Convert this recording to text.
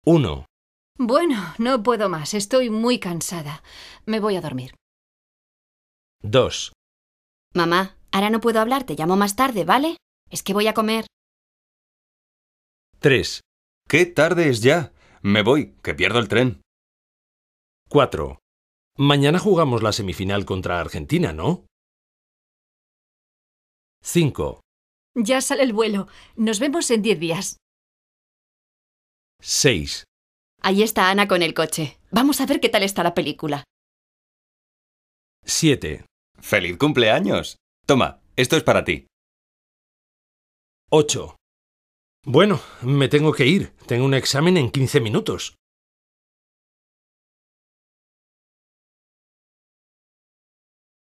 1, Bueno, no puedo más. Estoy muy cansada. Me voy a dormir. 2, Mamá, ahora no puedo hablar, te llamo más tarde, ¿vale? Es que voy a comer. 3, ¡Qué tarde es ya! Me voy, que pierdo el tren. 4. Mañana jugamos la semifinal contra Argentina, ¿no? 5, Ya sale el vuelo. Nos vemos en 10 días. 6, Ahí está Ana con el coche. Vamos a ver qué tal está la película. 7, ¡Feliz cumpleaños! Toma, esto es para ti. 8. Bueno, me tengo que ir. Tengo un examen en 15 minutos.